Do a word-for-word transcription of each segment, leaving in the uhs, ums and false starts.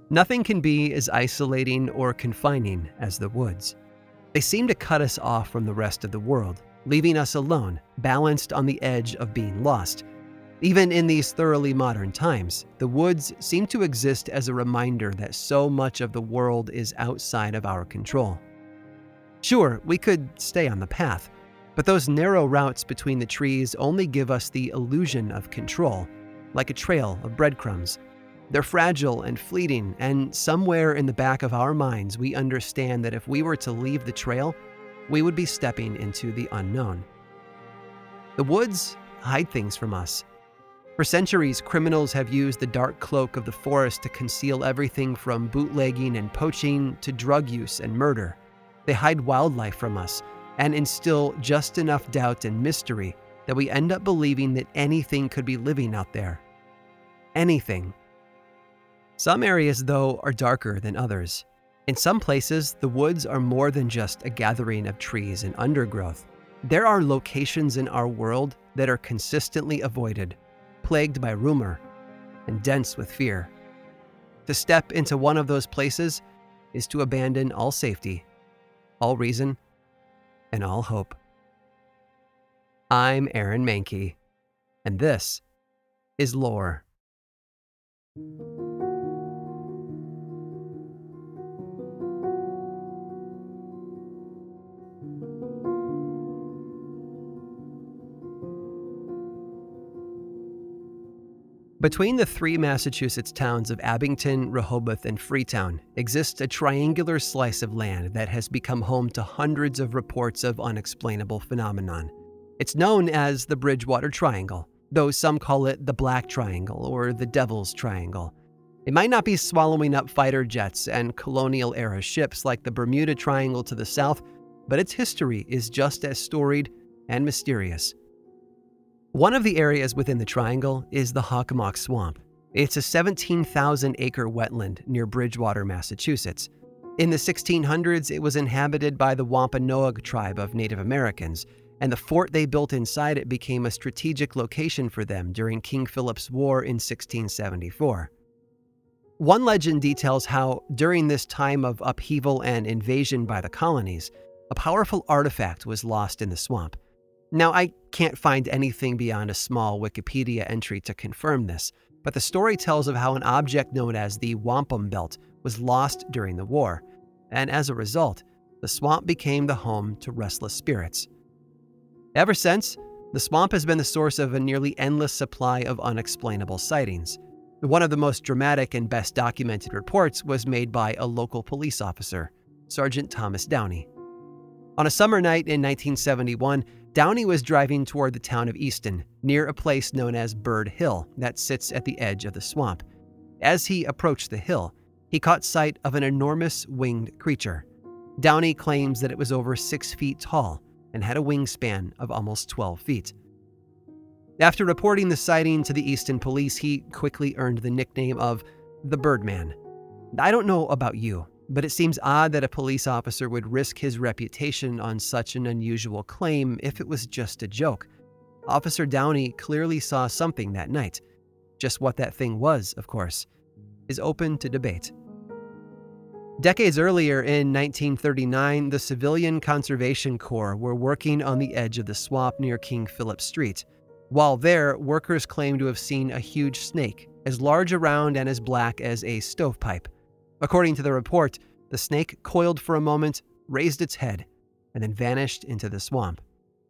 Nothing can be as isolating or confining as the woods. They seem to cut us off from the rest of the world, leaving us alone, balanced on the edge of being lost. Even in these thoroughly modern times, the woods seem to exist as a reminder that so much of the world is outside of our control. Sure, we could stay on the path, but those narrow routes between the trees only give us the illusion of control, like a trail of breadcrumbs. They're fragile and fleeting, and somewhere in the back of our minds, we understand that if we were to leave the trail, we would be stepping into the unknown. The woods hide things from us. For centuries, criminals have used the dark cloak of the forest to conceal everything from bootlegging and poaching to drug use and murder. They hide wildlife from us and instill just enough doubt and mystery that we end up believing that anything could be living out there. Anything. Some areas, though, are darker than others. In some places, the woods are more than just a gathering of trees and undergrowth. There are locations in our world that are consistently avoided, plagued by rumor, and dense with fear. To step into one of those places is to abandon all safety, all reason, and all hope. I'm Aaron Mahnke, and this is Lore. Between the three Massachusetts towns of Abington, Rehoboth, and Freetown exists a triangular slice of land that has become home to hundreds of reports of unexplainable phenomenon. It's known as the Bridgewater Triangle, though some call it the Black Triangle or the Devil's Triangle. It might not be swallowing up fighter jets and colonial-era ships like the Bermuda Triangle to the south, but its history is just as storied and mysterious. One of the areas within the triangle is the Hockomock Swamp. It's a seventeen thousand acre wetland near Bridgewater, Massachusetts. In the sixteen hundreds, it was inhabited by the Wampanoag tribe of Native Americans, and the fort they built inside it became a strategic location for them during King Philip's War in sixteen seventy-four. One legend details how, during this time of upheaval and invasion by the colonies, a powerful artifact was lost in the swamp. Now, I can't find anything beyond a small Wikipedia entry to confirm this, but the story tells of how an object known as the wampum belt was lost during the war, and as a result, the swamp became the home to restless spirits. Ever since, the swamp has been the source of a nearly endless supply of unexplainable sightings. One of the most dramatic and best documented reports was made by a local police officer, Sergeant Thomas Downey. On a summer night in nineteen seventy-one, Downey was driving toward the town of Easton, near a place known as Bird Hill that sits at the edge of the swamp. As he approached the hill, he caught sight of an enormous winged creature. Downey claims that it was over six feet tall and had a wingspan of almost twelve feet. After reporting the sighting to the Easton police, he quickly earned the nickname of the Birdman. I don't know about you, but it seems odd that a police officer would risk his reputation on such an unusual claim if it was just a joke. Officer Downey clearly saw something that night. Just what that thing was, of course, is open to debate. Decades earlier, in nineteen thirty-nine, the Civilian Conservation Corps were working on the edge of the swamp near King Philip Street. While there, workers claimed to have seen a huge snake, as large around and as black as a stovepipe. According to the report, the snake coiled for a moment, raised its head, and then vanished into the swamp.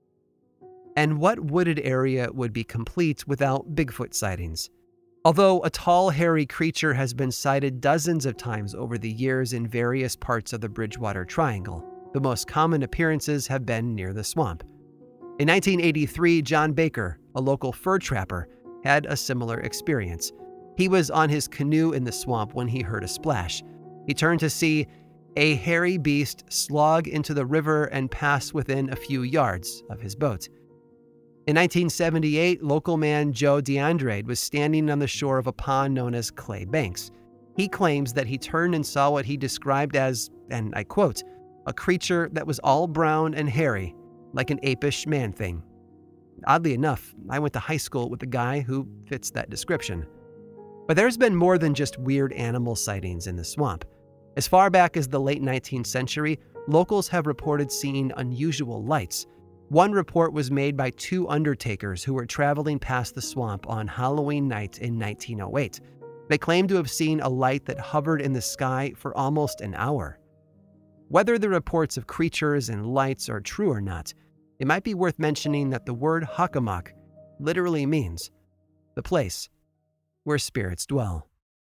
And what wooded area would be complete without Bigfoot sightings? Although a tall, hairy creature has been sighted dozens of times over the years in various parts of the Bridgewater Triangle, the most common appearances have been near the swamp. In nineteen eighty-three, John Baker, a local fur trapper, had a similar experience. He was on his canoe in the swamp when he heard a splash. He turned to see a hairy beast slog into the river and pass within a few yards of his boat. In nineteen seventy-eight, local man Joe DeAndrade was standing on the shore of a pond known as Clay Banks. He claims that he turned and saw what he described as, and I quote, a creature that was all brown and hairy, like an apish man-thing. Oddly enough, I went to high school with a guy who fits that description. But there's been more than just weird animal sightings in the swamp. As far back as the late nineteenth century, locals have reported seeing unusual lights. One report was made by two undertakers who were traveling past the swamp on Halloween night in nineteen oh eight. They claimed to have seen a light that hovered in the sky for almost an hour. Whether the reports of creatures and lights are true or not, it might be worth mentioning that the word Hockomock literally means the place where spirits dwell.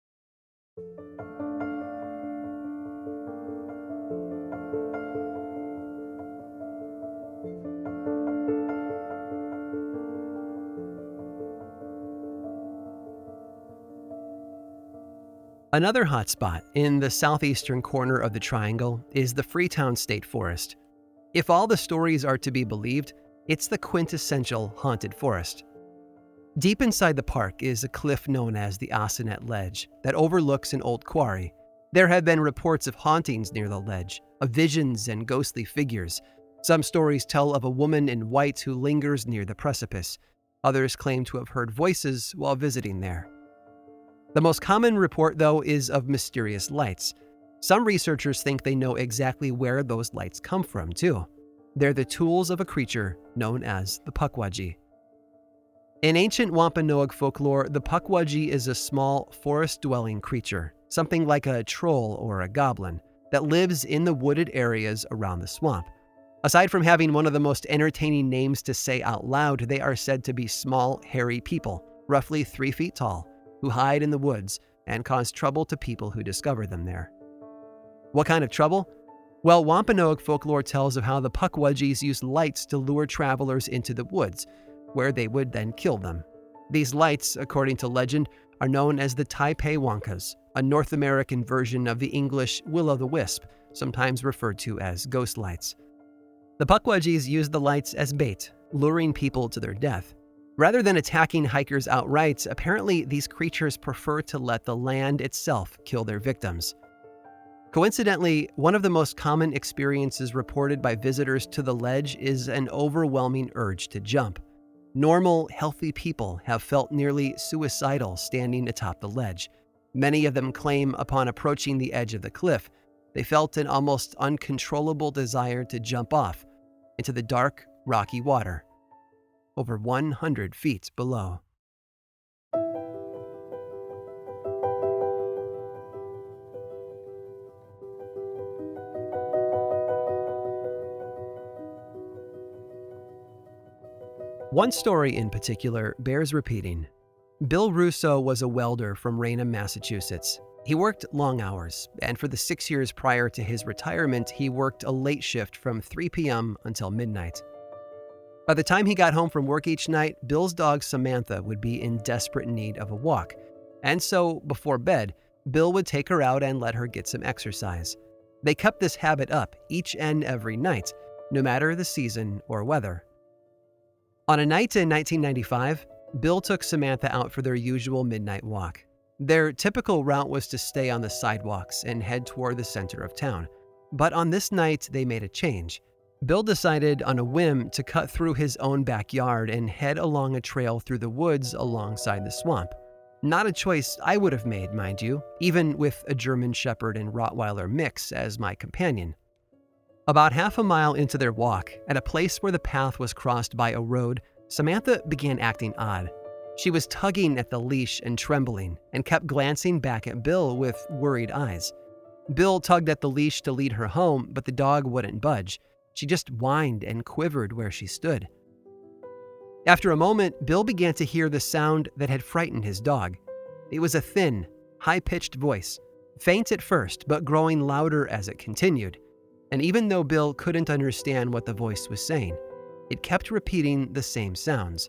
Another hotspot in the southeastern corner of the triangle is the Freetown State Forest. If all the stories are to be believed, it's the quintessential haunted forest. Deep inside the park is a cliff known as the Ossinet Ledge that overlooks an old quarry. There have been reports of hauntings near the ledge, of visions and ghostly figures. Some stories tell of a woman in white who lingers near the precipice. Others claim to have heard voices while visiting there. The most common report, though, is of mysterious lights. Some researchers think they know exactly where those lights come from, too. They're the tools of a creature known as the Pukwudgie. In ancient Wampanoag folklore, the Pukwudgie is a small, forest-dwelling creature, something like a troll or a goblin, that lives in the wooded areas around the swamp. Aside from having one of the most entertaining names to say out loud, they are said to be small, hairy people, roughly three feet tall, who hide in the woods and cause trouble to people who discover them there. What kind of trouble? Well, Wampanoag folklore tells of how the Pukwudgies used lights to lure travelers into the woods, where they would then kill them. These lights, according to legend, are known as the Taipei-Wonkas, a North American version of the English will-o'-the-wisp, sometimes referred to as ghost lights. The Pukwudgies used the lights as bait, luring people to their death. Rather than attacking hikers outright, apparently these creatures prefer to let the land itself kill their victims. Coincidentally, one of the most common experiences reported by visitors to the ledge is an overwhelming urge to jump. Normal, healthy people have felt nearly suicidal standing atop the ledge. Many of them claim upon approaching the edge of the cliff, they felt an almost uncontrollable desire to jump off into the dark, rocky water, over one hundred feet below. One story in particular bears repeating. Bill Russo was a welder from Raynham, Massachusetts. He worked long hours, and for the six years prior to his retirement, he worked a late shift from three p.m. until midnight. By the time he got home from work each night, Bill's dog Samantha would be in desperate need of a walk. And so, before bed, Bill would take her out and let her get some exercise. They kept this habit up each and every night, no matter the season or weather. On a night in nineteen ninety-five, Bill took Samantha out for their usual midnight walk. Their typical route was to stay on the sidewalks and head toward the center of town. But on this night, they made a change. Bill decided on a whim to cut through his own backyard and head along a trail through the woods alongside the swamp. Not a choice I would have made, mind you, even with a German Shepherd and Rottweiler mix as my companion. About half a mile into their walk, at a place where the path was crossed by a road, Samantha began acting odd. She was tugging at the leash and trembling, and kept glancing back at Bill with worried eyes. Bill tugged at the leash to lead her home, but the dog wouldn't budge. She just whined and quivered where she stood. After a moment, Bill began to hear the sound that had frightened his dog. It was a thin, high-pitched voice, faint at first, but growing louder as it continued. And even though Bill couldn't understand what the voice was saying, it kept repeating the same sounds.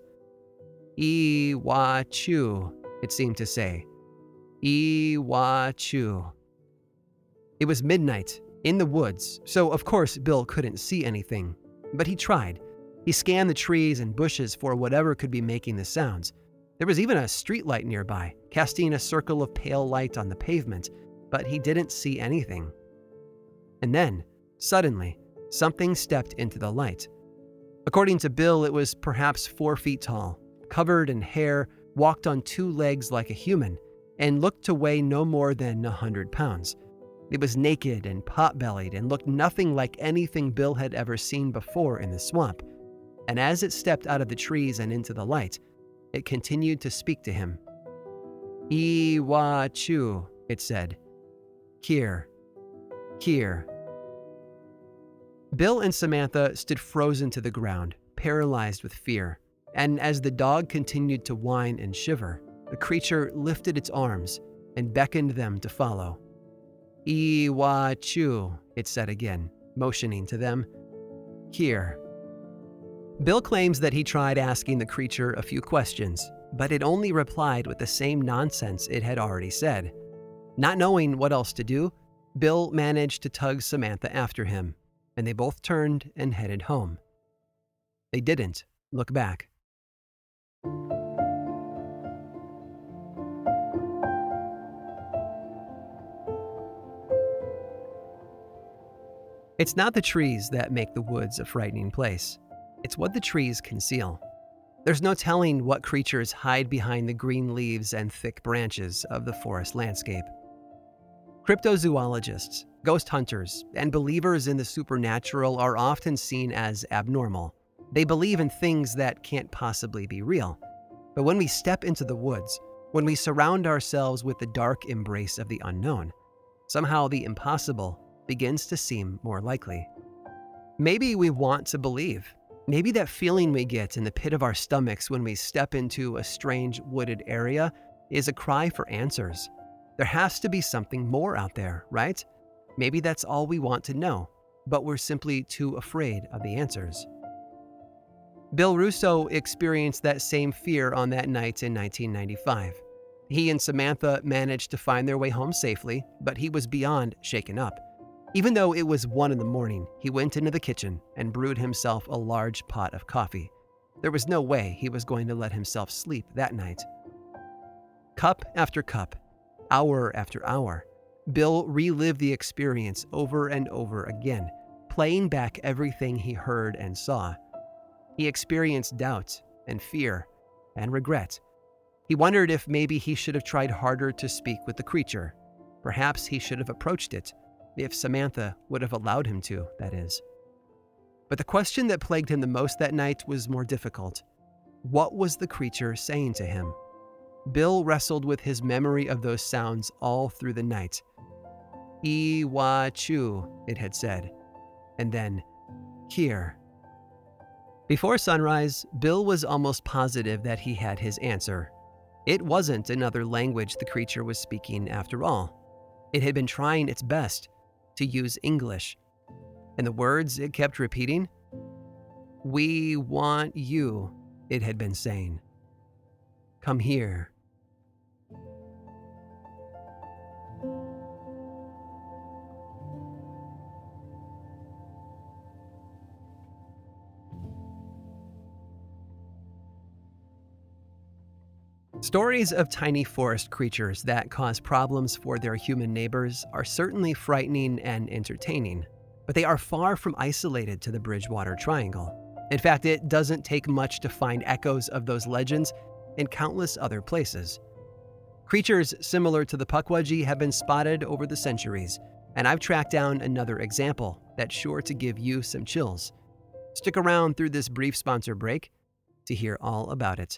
"Ee-wah-chew," it seemed to say. "Ee-wah-chew." It was midnight, in the woods, so of course Bill couldn't see anything. But he tried. He scanned the trees and bushes for whatever could be making the sounds. There was even a streetlight nearby, casting a circle of pale light on the pavement, but he didn't see anything. And then, suddenly, something stepped into the light. According to Bill, it was perhaps four feet tall, covered in hair, walked on two legs like a human, and looked to weigh no more than a hundred pounds. It was naked and pot-bellied and looked nothing like anything Bill had ever seen before in the swamp. And as it stepped out of the trees and into the light, it continued to speak to him. "Iwa-chu," it said. "Here. Here." Bill and Samantha stood frozen to the ground, paralyzed with fear. And as the dog continued to whine and shiver, the creature lifted its arms and beckoned them to follow. "Iwa-chu," it said again, motioning to them. "Here." Bill claims that he tried asking the creature a few questions, but it only replied with the same nonsense it had already said. Not knowing what else to do, Bill managed to tug Samantha after him, and they both turned and headed home. They didn't look back. It's not the trees that make the woods a frightening place. It's what the trees conceal. There's no telling what creatures hide behind the green leaves and thick branches of the forest landscape. Cryptozoologists, ghost hunters, and believers in the supernatural are often seen as abnormal. They believe in things that can't possibly be real. But when we step into the woods, when we surround ourselves with the dark embrace of the unknown, somehow the impossible begins to seem more likely. Maybe we want to believe. Maybe that feeling we get in the pit of our stomachs when we step into a strange wooded area is a cry for answers. There has to be something more out there, right? Maybe that's all we want to know, but we're simply too afraid of the answers. Bill Russo experienced that same fear on that night in nineteen ninety-five. He and Samantha managed to find their way home safely, but he was beyond shaken up. Even though it was one in the morning, he went into the kitchen and brewed himself a large pot of coffee. There was no way he was going to let himself sleep that night. Cup after cup, hour after hour, Bill relived the experience over and over again, playing back everything he heard and saw. He experienced doubt and fear and regret. He wondered if maybe he should have tried harder to speak with the creature. Perhaps he should have approached it, if Samantha would have allowed him to, that is. But the question that plagued him the most that night was more difficult. What was the creature saying to him? Bill wrestled with his memory of those sounds all through the night. "Iwa-chu," it had said, and then, "Here." Before sunrise, Bill was almost positive that he had his answer. It wasn't another language the creature was speaking after all. It had been trying its best to use English. And the words it kept repeating? "We want you," it had been saying. "Come here." Stories of tiny forest creatures that cause problems for their human neighbors are certainly frightening and entertaining, but they are far from isolated to the Bridgewater Triangle. In fact, it doesn't take much to find echoes of those legends in countless other places. Creatures similar to the Pukwudgie have been spotted over the centuries, and I've tracked down another example that's sure to give you some chills. Stick around through this brief sponsor break to hear all about it.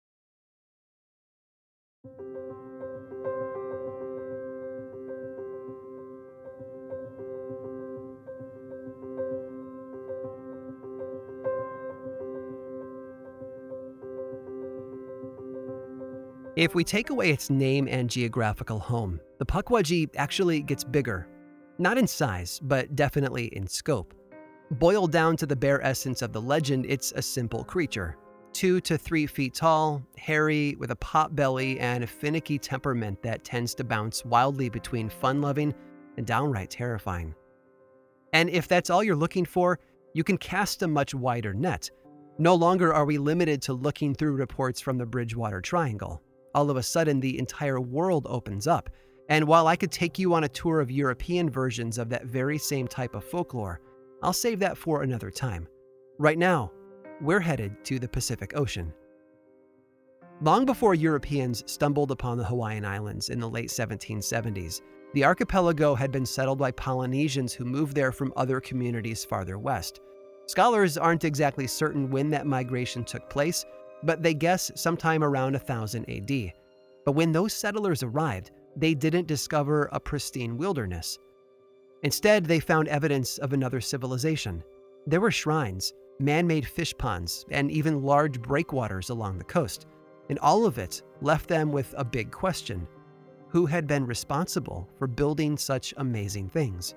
If we take away its name and geographical home, the Pukwudgie actually gets bigger. Not in size, but definitely in scope. Boiled down to the bare essence of the legend, it's a simple creature. Two to three feet tall, hairy, with a pot belly and a finicky temperament that tends to bounce wildly between fun-loving and downright terrifying. And if that's all you're looking for, you can cast a much wider net. No longer are we limited to looking through reports from the Bridgewater Triangle. All of a sudden, the entire world opens up. And while I could take you on a tour of European versions of that very same type of folklore, I'll save that for another time. Right now, we're headed to the Pacific Ocean. Long before Europeans stumbled upon the Hawaiian Islands in the late seventeen seventies, the archipelago had been settled by Polynesians who moved there from other communities farther west. Scholars aren't exactly certain when that migration took place, but they guess sometime around one thousand A D. But when those settlers arrived, they didn't discover a pristine wilderness. Instead, they found evidence of another civilization. There were shrines, man-made fish ponds, and even large breakwaters along the coast. And all of it left them with a big question: who had been responsible for building such amazing things?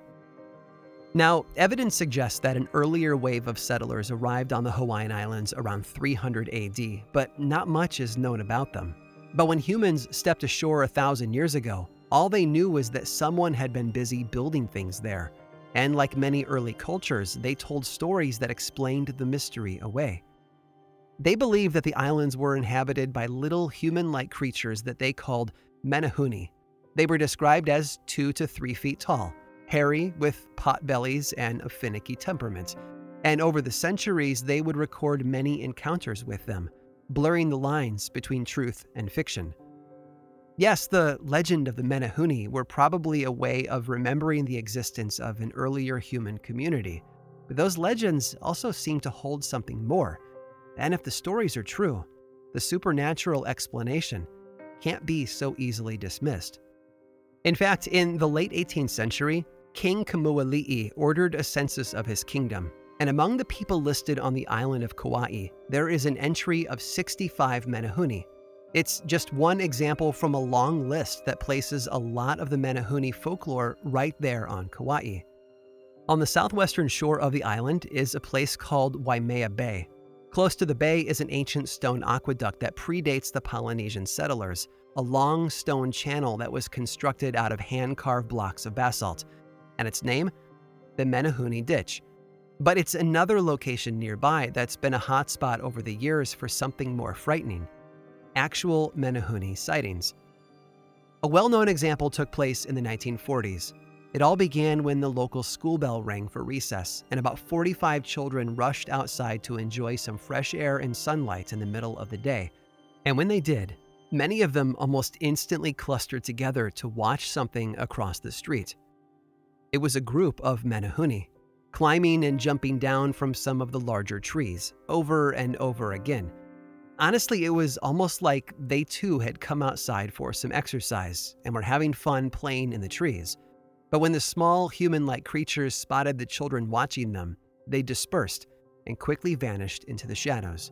Now, evidence suggests that an earlier wave of settlers arrived on the Hawaiian Islands around three hundred A D, but not much is known about them. But when humans stepped ashore a thousand years ago, all they knew was that someone had been busy building things there. And like many early cultures, they told stories that explained the mystery away. They believed that the islands were inhabited by little human-like creatures that they called menehune. They were described as two to three feet tall, hairy, with pot bellies and a finicky temperament. And over the centuries, they would record many encounters with them, blurring the lines between truth and fiction. Yes, the legend of the menehune were probably a way of remembering the existence of an earlier human community. But those legends also seem to hold something more. And if the stories are true, the supernatural explanation can't be so easily dismissed. In fact, in the late eighteenth century, King Kemuali'i ordered a census of his kingdom, and among the people listed on the island of Kauai, there is an entry of sixty-five menehune. It's just one example from a long list that places a lot of the menehune folklore right there on Kauai. On the southwestern shore of the island is a place called Waimea Bay. Close to the bay is an ancient stone aqueduct that predates the Polynesian settlers, a long stone channel that was constructed out of hand-carved blocks of basalt. And its name? The Menehune Ditch. But it's another location nearby that's been a hotspot over the years for something more frightening: actual menehune sightings. A well-known example took place in the nineteen forties. It all began when the local school bell rang for recess, and about forty-five children rushed outside to enjoy some fresh air and sunlight in the middle of the day. And when they did, many of them almost instantly clustered together to watch something across the street. It was a group of menehune, climbing and jumping down from some of the larger trees, over and over again. Honestly, it was almost like they too had come outside for some exercise and were having fun playing in the trees. But when the small human-like creatures spotted the children watching them, they dispersed and quickly vanished into the shadows.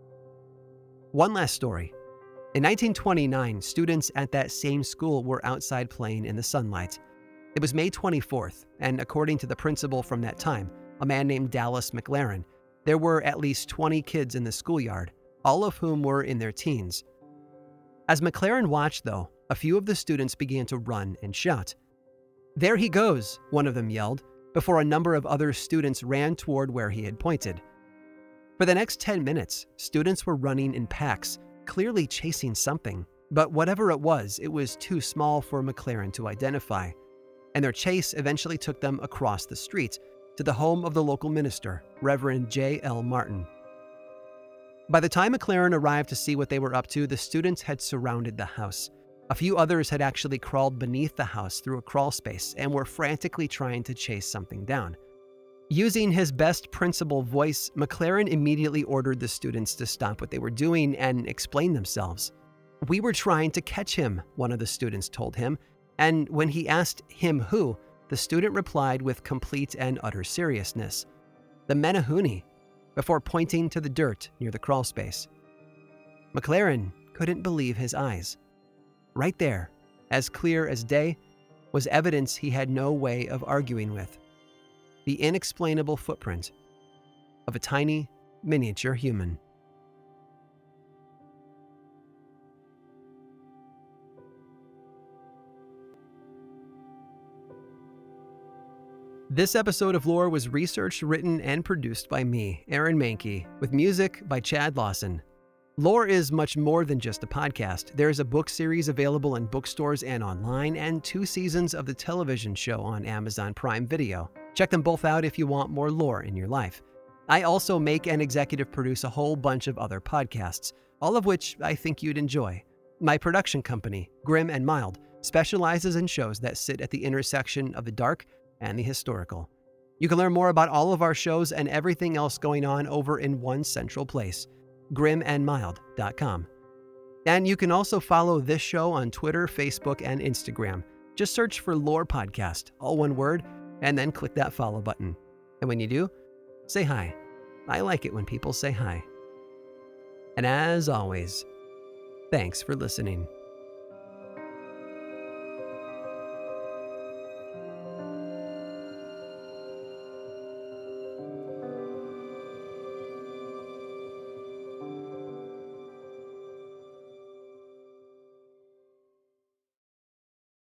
One last story. In nineteen twenty-nine, students at that same school were outside playing in the sunlight. It was May twenty-fourth, and according to the principal from that time, a man named Dallas McLaren, there were at least twenty kids in the schoolyard, all of whom were in their teens. As McLaren watched, though, a few of the students began to run and shout. "There he goes," one of them yelled, before a number of other students ran toward where he had pointed. For the next ten minutes, students were running in packs, clearly chasing something, but whatever it was, it was too small for McLaren to identify, and their chase eventually took them across the street to the home of the local minister, Reverend J L Martin. By the time McLaren arrived to see what they were up to, the students had surrounded the house. A few others had actually crawled beneath the house through a crawl space and were frantically trying to chase something down. Using his best principal voice, McLaren immediately ordered the students to stop what they were doing and explain themselves. "We were trying to catch him," one of the students told him, and when he asked him who, the student replied with complete and utter seriousness, "The menehune," before pointing to the dirt near the crawl space. McLaren couldn't believe his eyes. Right there, as clear as day, was evidence he had no way of arguing with: the inexplainable footprint of a tiny, miniature human. This episode of Lore was researched, written, and produced by me, Aaron Mahnke, with music by Chad Lawson. Lore is much more than just a podcast. There's a book series available in bookstores and online, and two seasons of the television show on Amazon Prime Video. Check them both out if you want more lore in your life. I also make and executive produce a whole bunch of other podcasts. all of which I think you'd enjoy. My production company, Grim and Mild, specializes in shows that sit at the intersection of the dark and the historical. You can learn more about all of our shows and everything else going on over in one central place, grim and mild dot com. And you can also follow this show on Twitter, Facebook, and Instagram. Just search for Lore Podcast, all one word, and then click that follow button. And when you do, say hi. I like it when people say hi. And as always, thanks for listening.